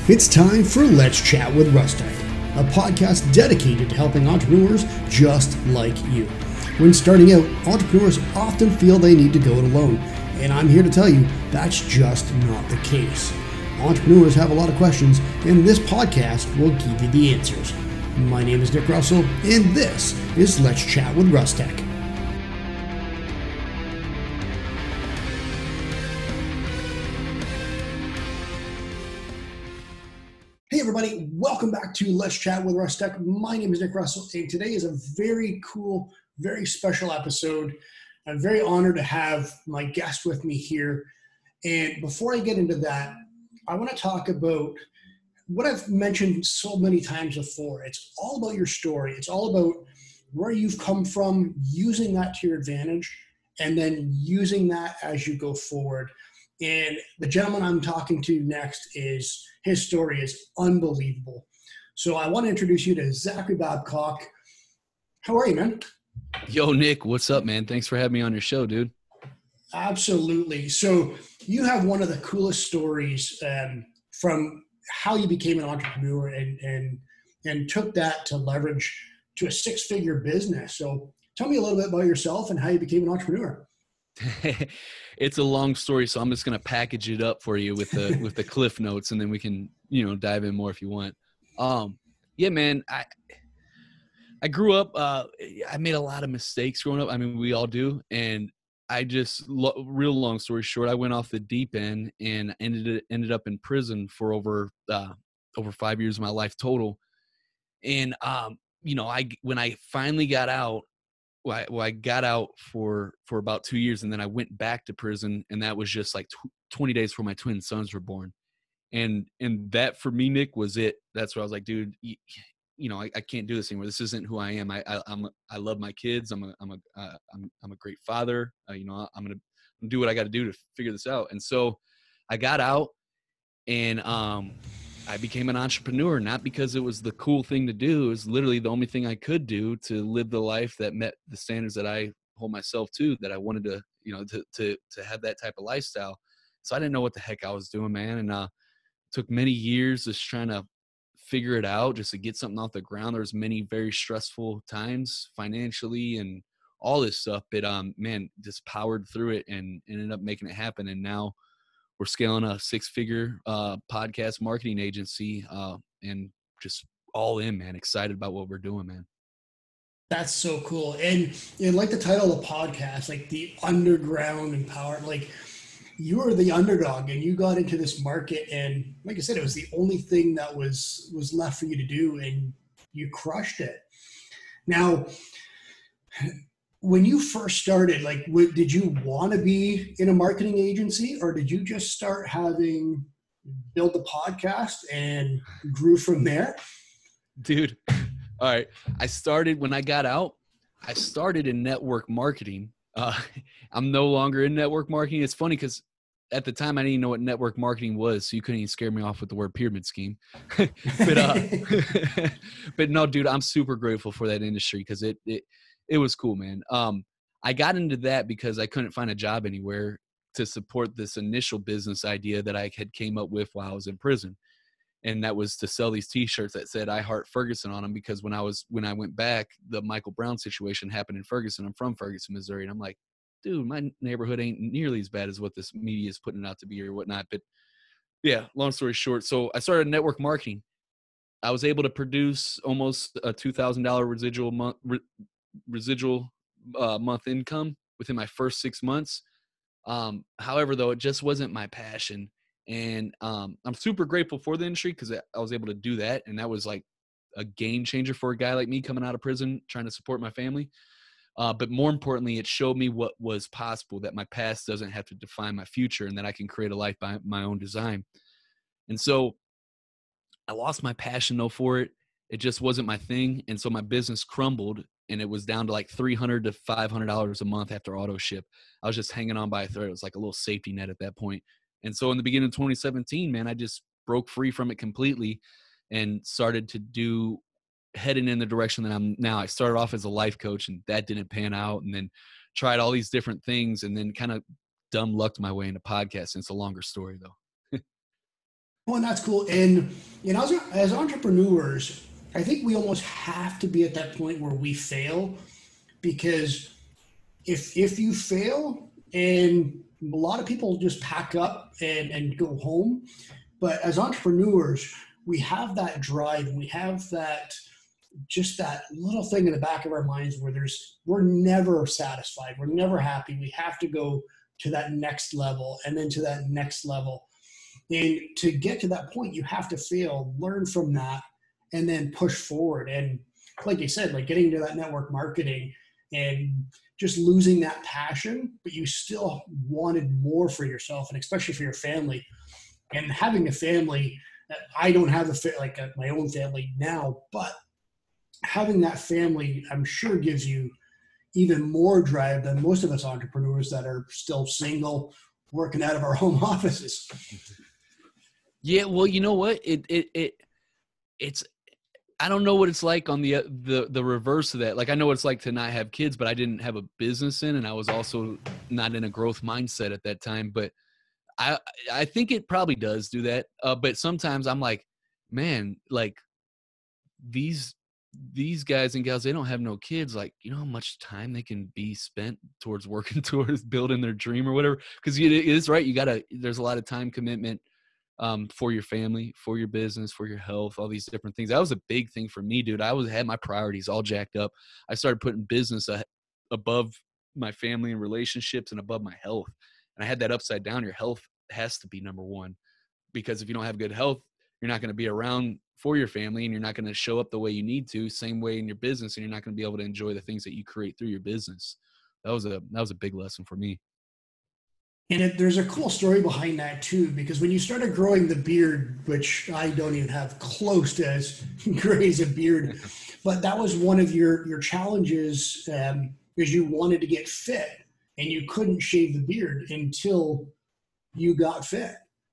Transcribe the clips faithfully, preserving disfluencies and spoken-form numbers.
It's time for Let's Chat with Rustic, a podcast dedicated to helping entrepreneurs just like you. When starting out, entrepreneurs often feel they need to go it alone, and I'm here to tell you that's just not the case. Entrepreneurs have a lot of questions, and this podcast will give you the answers. My name is Nick Russell, and this is Let's Chat with Rustic. Hey everybody, welcome back to Let's Chat with Rustic. My name is Nick Russell, and today is a very cool, very special episode. I'm very honored to have my guest with me here. And before I get into that, I want to talk about what I've mentioned so many times before. It's all about your story. It's all about where you've come from, using that to your advantage, and then using that as you go forward. And the gentleman I'm talking to next is, his story is unbelievable. So I want to introduce you to Zachary Babcock. How are you, man? Yo, Nick, what's up, man? Thanks for having me on your show, dude. Absolutely. So you have one of the coolest stories um, from how you became an entrepreneur and, and, and took that to leverage to a six-figure business. So tell me a little bit about yourself and how you became an entrepreneur. It's a long story, so I'm just going to package it up for you with the with the cliff notes, and then we can, you know, dive in more if you want. Um, yeah, man, I I grew up. Uh, I made a lot of mistakes growing up. I mean, we all do, and I just lo- real long story short, I went off the deep end and ended ended up in prison for over uh, over five years of my life total. And um, you know, I when I finally got out. Well I, well, I got out for, for about two years and then I went back to prison, and that was just like tw- twenty days before my twin sons were born. And, and that for me, Nick, was it. That's where I was like, dude, you, you know, I, I can't do this anymore. This isn't who I am. I, I I'm, I love my kids. I'm a, I'm a, uh, I'm, I'm a great father. Uh, you know, I'm going to do what I got to do to figure this out. And so I got out and, um, I became an entrepreneur, not because it was the cool thing to do. It was literally the only thing I could do to live the life that met the standards that I hold myself to, that I wanted to, you know, to, to, to have that type of lifestyle. So I didn't know what the heck I was doing, man. And, uh, it took many years just trying to figure it out, just to get something off the ground. There was many very stressful times financially and all this stuff, but, um, man, just powered through it and ended up making it happen. And now we're scaling a six-figure uh, podcast marketing agency, uh, and just all in, man. Excited about what we're doing, man. That's so cool. And, and like the title of the podcast, like the underground empowerment, like you were the underdog and you got into this market, and like I said, it was the only thing that was was left for you to do, and you crushed it. Now, when you first started, like, what, did you want to be in a marketing agency, or did you just start having build the podcast and grew from there? Dude, all right. I started when I got out. I started in network marketing. Uh, I'm no longer in network marketing. It's funny because at the time I didn't even know what network marketing was, so you couldn't even scare me off with the word pyramid scheme. but uh, but no, dude, I'm super grateful for that industry because it it. It was cool, man. Um, I got into that because I couldn't find a job anywhere to support this initial business idea that I had came up with while I was in prison. And that was to sell these t-shirts that said I Heart Ferguson on them, because when I was, when I went back, the Michael Brown situation happened in Ferguson. I'm from Ferguson, Missouri. And I'm like, dude, my neighborhood ain't nearly as bad as what this media is putting it out to be or whatnot. But yeah, long story short. So I started network marketing. I was able to produce almost a two thousand dollars residual month, re- residual uh, month income within my first six months. Um, however, though, it just wasn't my passion. And um, I'm super grateful for the industry because I was able to do that. And that was like a game changer for a guy like me coming out of prison, trying to support my family. Uh, but more importantly, it showed me what was possible, that my past doesn't have to define my future and that I can create a life by my own design. And so I lost my passion though for it. It just wasn't my thing. And so my business crumbled, and it was down to like three hundred to five hundred dollars a month after auto ship. I was just hanging on by a thread. It was like a little safety net at that point. And so in the beginning of twenty seventeen, man, I just broke free from it completely and started to do, heading in the direction that I'm now. I started off as a life coach, and that didn't pan out, and then tried all these different things, and then kind of dumb lucked my way into podcasting. It's a longer story though. Well, and that's cool. And you know, as, as entrepreneurs, I think we almost have to be at that point where we fail, because if if you fail, and a lot of people just pack up and, and go home, but as entrepreneurs, we have that drive and we have that, just that little thing in the back of our minds where there's, we're never satisfied, we're never happy, we have to go to that next level and then to that next level. And to get to that point, you have to fail, learn from that, and then push forward. And like you said, like getting into that network marketing and just losing that passion, but you still wanted more for yourself and especially for your family. And having a family, I don't have a fa- like a, my own family now, but having that family, I'm sure gives you even more drive than most of us entrepreneurs that are still single, working out of our home offices. Yeah, well, you know what? It it it it's I don't know what it's like on the the the reverse of that. Like I know what it's like to not have kids, but I didn't have a business in, and I was also not in a growth mindset at that time. But I I think it probably does do that. Uh, but sometimes I'm like, man, like these these guys and gals, they don't have no kids. Like, you know how much time they can be spent towards working towards building their dream or whatever. Because it is right. You gotta. There's a lot of time commitment um, for your family, for your business, for your health, all these different things. That was a big thing for me, dude. I was had my priorities all jacked up. I started putting business a, above my family and relationships and above my health. And I had that upside down. Your health has to be number one, because if you don't have good health, you're not going to be around for your family and you're not going to show up the way you need to, same way in your business, and you're not going to be able to enjoy the things that you create through your business. That was a that was a big lesson for me. And it, there's a cool story behind that too, because when you started growing the beard, which I don't even have close to as gray as a beard, but that was one of your your challenges, um, is you wanted to get fit and you couldn't shave the beard until you got fit.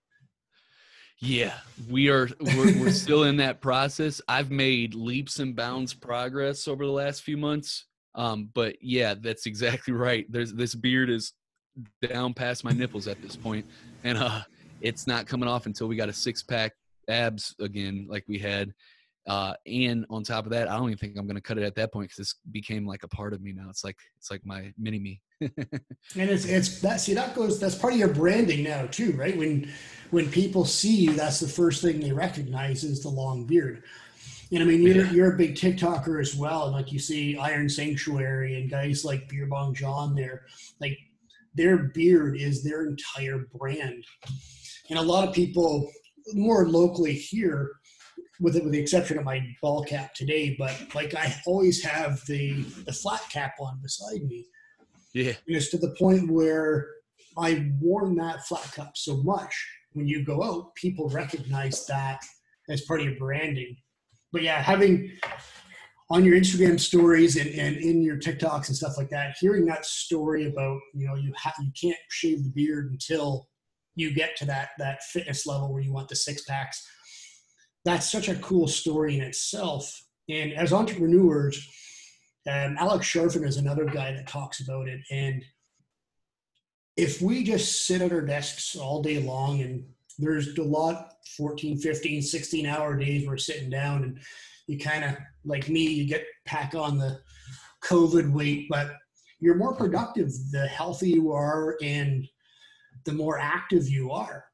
Yeah, we are we're, we're still in that process. I've made leaps and bounds progress over the last few months. Um, but yeah, that's exactly right. There's this beard is down past my nipples at this point, and uh, it's not coming off until we got a six pack abs again, like we had. Uh, and on top of that, I don't even think I'm going to cut it at that point because this became like a part of me now. It's like it's like my mini me. And it's it's that, see, that goes, that's part of your branding now too, right? When when people see you, that's the first thing they recognize is the long beard. And I mean, you're Yeah. you're a big TikToker as well, and like you see Iron Sanctuary and guys like Beer Bong John there, like their beard is their entire brand. And a lot of people more locally here, with it, with the exception of my ball cap today, but like I always have the the flat cap on beside me. Yeah. And it's to the point where I've worn that flat cap so much. When you go out, people recognize that as part of your branding. But yeah, having on your Instagram stories and, and in your TikToks and stuff like that, hearing that story about, you know, you ha- you can't shave the beard until you get to that that fitness level where you want the six packs. That's such a cool story in itself. And as entrepreneurs, um, Alex Sharfin is another guy that talks about it. And if we just sit at our desks all day long, and there's a lot, fourteen, fifteen, sixteen hour days we're sitting down, and you kind of, like me, you get pack on the COVID weight, but you're more productive the healthier you are and the more active you are.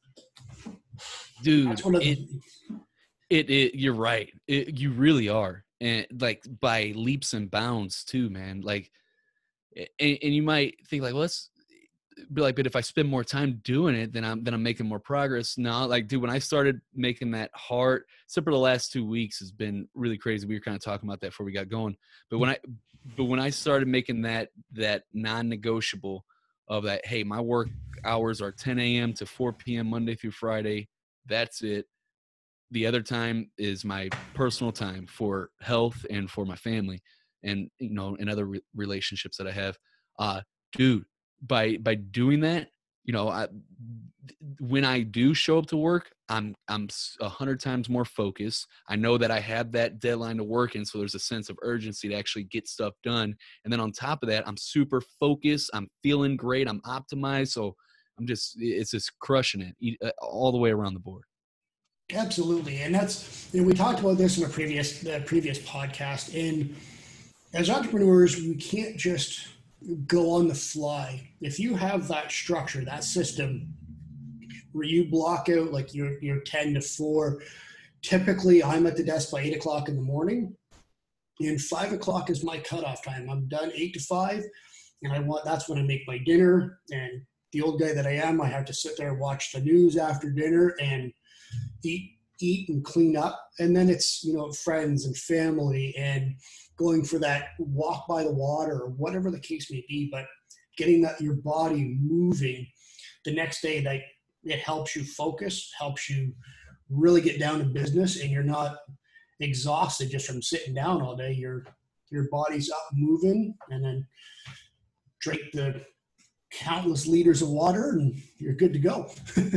That's Dude, one of it the, It, it you're right. It, you really are, and like by leaps and bounds too, man. Like, and, and you might think like, well, let's be like, but if I spend more time doing it, then I'm then I'm making more progress. No, like, dude, when I started making that hard, except for the last two weeks, has been really crazy. We were kind of talking about that before we got going, but when I, but when I started making that that non-negotiable of that, hey, my work hours are ten a.m. to four p.m. Monday through Friday. That's it. The other time is my personal time for health and for my family, and you know, and other re- relationships that I have. Uh dude, by by doing that, you know, I when I do show up to work, i'm i'm a hundred times more focused. I know that I have that deadline to work in, so there's a sense of urgency to actually get stuff done. And then on top of that, I'm super focused, I'm feeling great, I'm optimized. So I'm just it's just crushing it all the way around the board. Absolutely. And that's, you know, we talked about this in a previous, the previous podcast. And as entrepreneurs, we can't just go on the fly. If you have that structure, that system where you block out like your, your ten to four, typically I'm at the desk by eight o'clock in the morning, and five o'clock is my cutoff time. I'm done eight to five, and I want, that's when I make my dinner. And the old guy that I am, I have to sit there and watch the news after dinner and eat, eat and clean up. And then it's, you know, friends and family and going for that walk by the water or whatever the case may be, but getting that your body moving the next day, that it helps you focus, helps you really get down to business, and you're not exhausted just from sitting down all day. Your your body's up moving, and then drink the countless liters of water and you're good to go.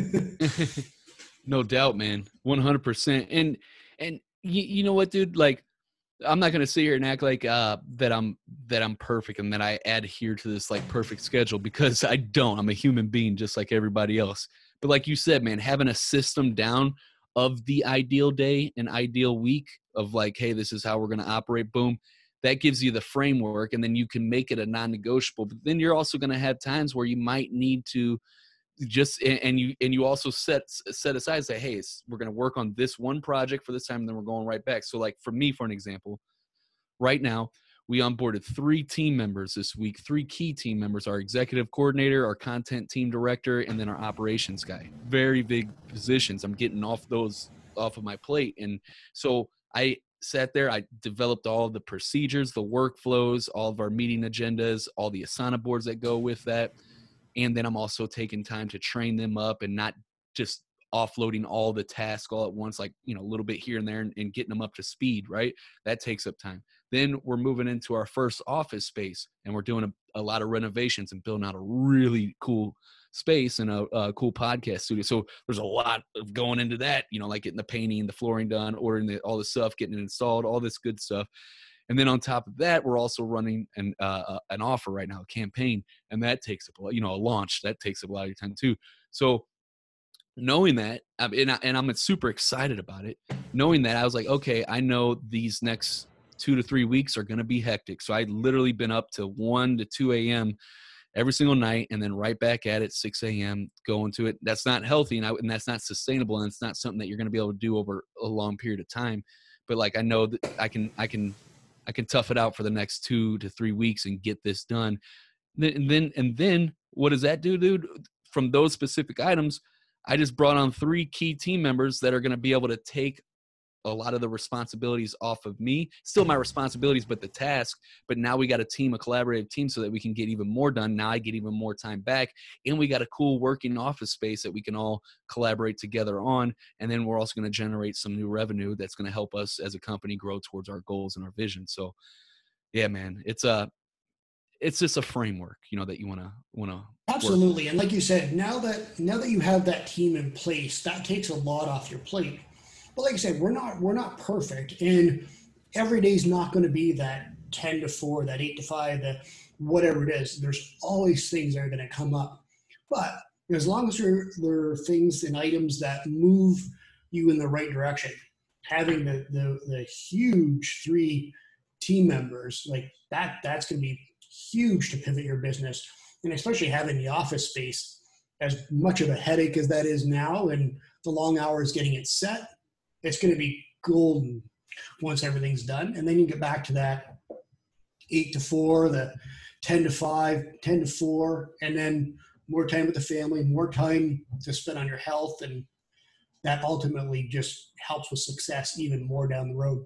No doubt, man. one hundred percent. And, and you, you know what, dude, like, I'm not going to sit here and act like uh, that I'm, that I'm perfect and that I adhere to this like perfect schedule, because I don't. I'm a human being just like everybody else. But like you said, man, having a system down of the ideal day and ideal week of like, hey, this is how we're going to operate. Boom. That gives you the framework, and then you can make it a non-negotiable. But then you're also going to have times where you might need to just, and you, and you also set, set aside, say, hey, we're going to work on this one project for this time, and then we're going right back. So like for me, for an example, right now, we onboarded three team members this week, three key team members, our executive coordinator, our content team director, and then our operations guy. Very big positions. I'm getting off those off of my plate. And so I sat there, I developed all the procedures, the workflows, all of our meeting agendas, all the Asana boards that go with that. And then I'm also taking time to train them up and not just offloading all the tasks all at once, like, you know, a little bit here and there, and, and getting them up to speed, right? That takes up time. Then we're moving into our first office space, and we're doing a, a lot of renovations and building out a really cool space and a, a cool podcast studio. So there's a lot of going into that, you know, like getting the painting, the flooring done, ordering the, all the stuff, getting it installed, all this good stuff. And then on top of that, we're also running an uh, an offer right now, a campaign, and that takes up, you know, a launch that takes up a lot of your time too. So knowing that, and, I, and I'm super excited about it, knowing that, I was like, okay, I know these next two to three weeks are going to be hectic. So I'd literally been up to one to two a.m. every single night, and then right back at it, six a.m. going to it. That's not healthy, and, I, and that's not sustainable, and it's not something that you're going to be able to do over a long period of time. But like, I know that I can, I can, I can tough it out for the next two to three weeks and get this done. And then, and then what does that do, dude? From those specific items, I just brought on three key team members that are going to be able to take a lot of the responsibilities off of me. Still my responsibilities, but the task. But now we got a team, a collaborative team, so that we can get even more done. Now I get even more time back, and we got a cool working office space that we can all collaborate together on. And then we're also going to generate some new revenue that's going to help us as a company grow towards our goals and our vision. So yeah, man, it's a, it's just a framework, you know, that you want to, want to. Absolutely. And like you said, now that, now that you have that team in place, that takes a lot off your plate. But like I said, we're not, we're not perfect, and every day is not going to be that ten to four, that eight to five, that whatever it is. There's always things that are going to come up. But as long as there, there are things and items that move you in the right direction, having the, the, the huge three team members, like that, that's going to be huge to pivot your business. And especially having the office space, as much of a headache as that is now, and the long hours getting it set, it's going to be golden once everything's done. And then you get back to that eight to four, the ten to five, ten to four, and then more time with the family, more time to spend on your health. And that ultimately just helps with success even more down the road.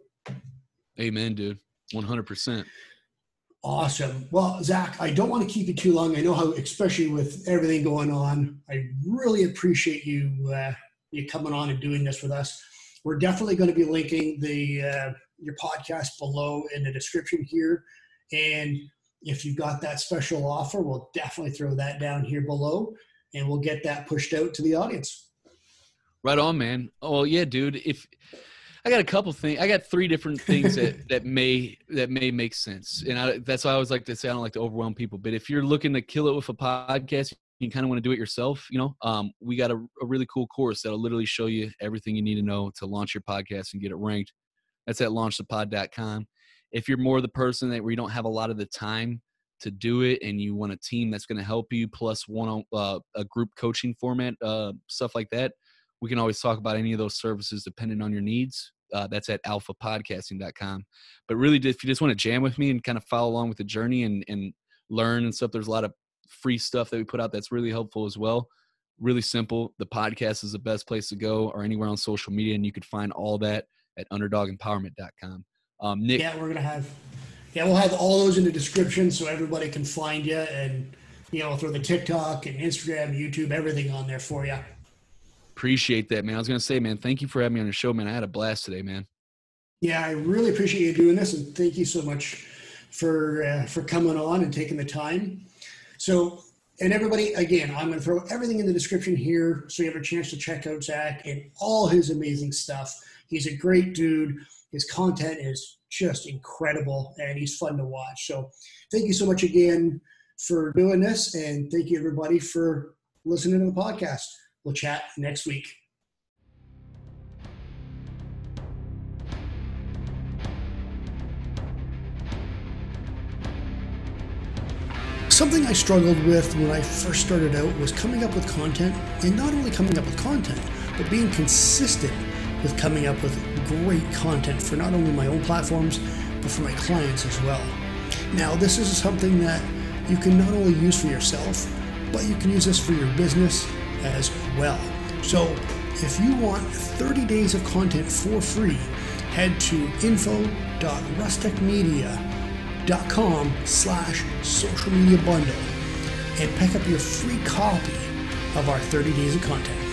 Amen, dude. one hundred percent. Awesome. Well, Zach, I don't want to keep you too long. I know how, especially with everything going on, I really appreciate you, uh, you coming on and doing this with us. We're definitely going to be linking the uh, your podcast below in the description here. And if you've got that special offer, we'll definitely throw that down here below, and we'll get that pushed out to the audience. Right on, man. Oh yeah, dude. If I got a couple things, I got three different things that, that may, that may make sense. And I, that's why I always like to say, I don't like to overwhelm people, but if you're looking to kill it with a podcast, you kind of want to do it yourself, you know, um, we got a, a really cool course that'll literally show you everything you need to know to launch your podcast and get it ranked. That's at launch the pod dot com. If you're more the person that where you don't have a lot of the time to do it and you want a team that's going to help you, plus one on uh, a group coaching format, uh, stuff like that, we can always talk about any of those services depending on your needs. Uh, that's at alpha podcasting dot com. But really, if you just want to jam with me and kind of follow along with the journey and, and learn and stuff, there's a lot of free stuff that we put out that's really helpful as well. Really simple. The podcast is the best place to go, or anywhere on social media, and you could find all that at underdog empowerment dot com. Um, Nick. Yeah, we're going to have, yeah, we'll have all those in the description so everybody can find you, and, you know, throw the TikTok and Instagram, YouTube, everything on there for you. Appreciate that, man. I was going to say, man, thank you for having me on your show, man. I had a blast today, man. Yeah, I really appreciate you doing this, and thank you so much for uh, for coming on and taking the time. So, and everybody, again, I'm going to throw everything in the description here so you have a chance to check out Zach and all his amazing stuff. He's a great dude. His content is just incredible, and he's fun to watch. So thank you so much again for doing this, and thank you, everybody, for listening to the podcast. We'll chat next week. Something I struggled with when I first started out was coming up with content, and not only coming up with content, but being consistent with coming up with great content for not only my own platforms, but for my clients as well. Now, this is something that you can not only use for yourself, but you can use this for your business as well. So if you want thirty days of content for free, head to info dot rustechmedia dot com slash social media bundle and pick up your free copy of our thirty days of content.